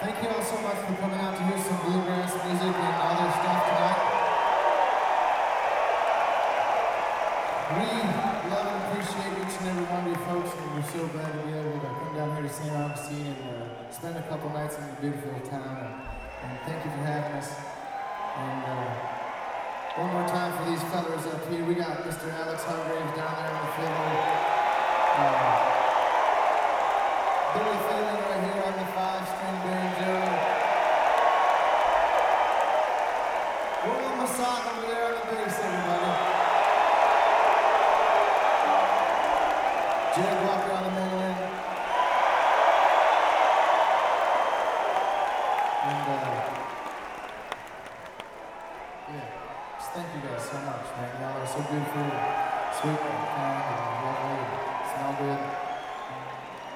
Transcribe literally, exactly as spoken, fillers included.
Thank you all so much for coming out to hear some bluegrass music and other stuff tonight. We love and appreciate each and every one of you folks, and we're so glad to be able to come down here to Saint Augustine and uh, spend a couple nights in the beautiful town. And, and thank you for having us. And uh, one more time for these fellas up here. We got Mister Alex Hargraves down there on the fiddle. Uh, Billy Phelan right here on the five-string banjo. Roland Masson over there on the bass, everybody. Jared Walker on the mandolin. And, uh, yeah, just thank you guys so much, man. Y'all are so beautiful, sweet, and kind, and lovely, and smell good.